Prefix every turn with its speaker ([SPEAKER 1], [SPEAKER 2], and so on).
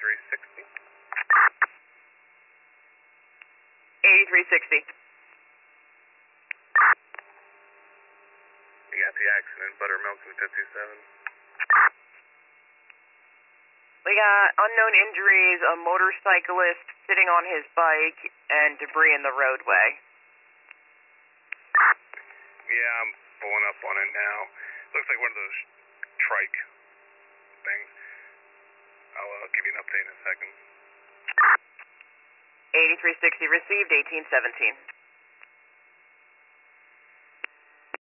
[SPEAKER 1] 8360.
[SPEAKER 2] 8360.
[SPEAKER 1] We got the accident, Buttermilk 257.
[SPEAKER 2] We got unknown injuries, a motorcyclist sitting on his bike, and debris in the roadway.
[SPEAKER 1] Yeah, I'm pulling up on it now. Looks like one of those trike things. I'll give you an update in a second.
[SPEAKER 2] 8360 received, 1817.